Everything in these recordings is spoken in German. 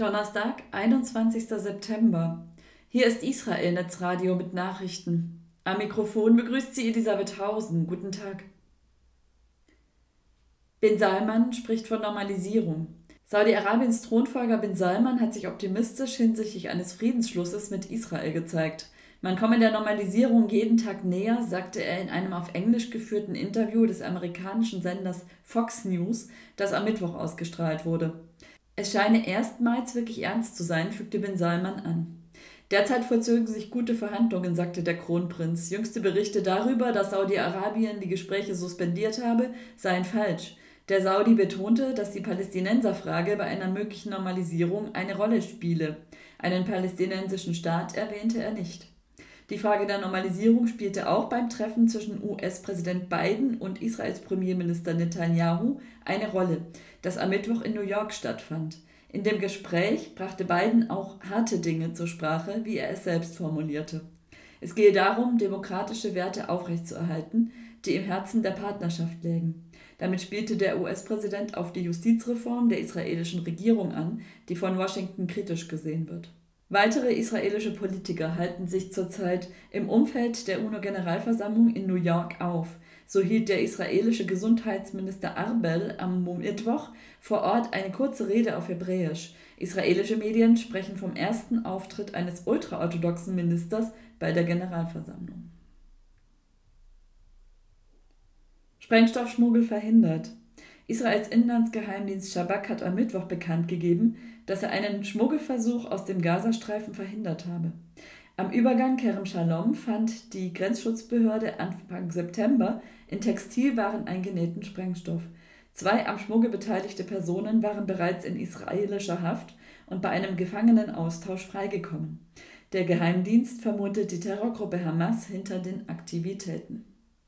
Donnerstag, 21. September. Hier ist Israel Netzradio mit Nachrichten. Am Mikrofon begrüßt sie Elisabeth Hausen. Guten Tag. Bin Salman spricht von Normalisierung. Saudi-Arabiens Thronfolger Bin Salman hat sich optimistisch hinsichtlich eines Friedensschlusses mit Israel gezeigt. Man komme der Normalisierung jeden Tag näher, sagte er in einem auf Englisch geführten Interview des amerikanischen Senders Fox News, das am Mittwoch ausgestrahlt wurde. Es scheine erstmals wirklich ernst zu sein, fügte Bin Salman an. Derzeit vollzogen sich gute Verhandlungen, sagte der Kronprinz. Jüngste Berichte darüber, dass Saudi-Arabien die Gespräche suspendiert habe, seien falsch. Der Saudi betonte, dass die Palästinenserfrage bei einer möglichen Normalisierung eine Rolle spiele. Einen palästinensischen Staat erwähnte er nicht. Die Frage der Normalisierung spielte auch beim Treffen zwischen US-Präsident Biden und Israels Premierminister Netanyahu eine Rolle, das am Mittwoch in New York stattfand. In dem Gespräch brachte Biden auch harte Dinge zur Sprache, wie er es selbst formulierte. Es gehe darum, demokratische Werte aufrechtzuerhalten, die im Herzen der Partnerschaft lägen. Damit spielte der US-Präsident auf die Justizreform der israelischen Regierung an, die von Washington kritisch gesehen wird. Weitere israelische Politiker halten sich zurzeit im Umfeld der UNO-Generalversammlung in New York auf. So hielt der israelische Gesundheitsminister Arbel am Mittwoch vor Ort eine kurze Rede auf Hebräisch. Israelische Medien sprechen vom ersten Auftritt eines ultraorthodoxen Ministers bei der Generalversammlung. Sprengstoffschmuggel verhindert. Israels Inlandsgeheimdienst Shabak hat am Mittwoch bekannt gegeben, dass er einen Schmuggelversuch aus dem Gazastreifen verhindert habe. Am Übergang Kerem Shalom fand die Grenzschutzbehörde Anfang September in Textilwaren eingenähten Sprengstoff. 2 am Schmuggel beteiligte Personen waren bereits in israelischer Haft und bei einem Gefangenenaustausch freigekommen. Der Geheimdienst vermutet die Terrorgruppe Hamas hinter den Aktivitäten.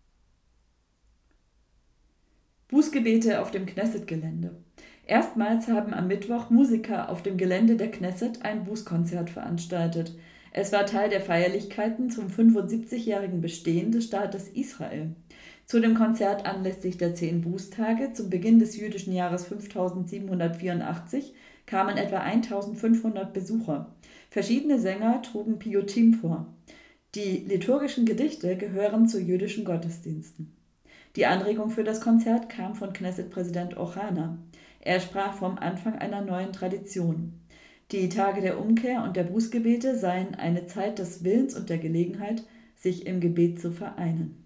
Bußgebete auf dem Knesset-Gelände. Erstmals haben am Mittwoch Musiker auf dem Gelände der Knesset ein Bußkonzert veranstaltet. Es war Teil der Feierlichkeiten zum 75-jährigen Bestehen des Staates Israel. Zu dem Konzert anlässlich der 10 Bußtage zum Beginn des jüdischen Jahres 5784 kamen etwa 1500 Besucher. Verschiedene Sänger trugen Piyutim vor. Die liturgischen Gedichte gehören zu jüdischen Gottesdiensten. Die Anregung für das Konzert kam von Knesset-Präsident Ochana. Er sprach vom Anfang einer neuen Tradition. Die Tage der Umkehr und der Bußgebete seien eine Zeit des Willens und der Gelegenheit, sich im Gebet zu vereinen.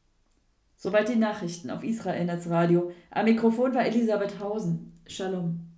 Soweit die Nachrichten auf Israel Netzradio. Am Mikrofon war Elisabeth Hausen. Shalom.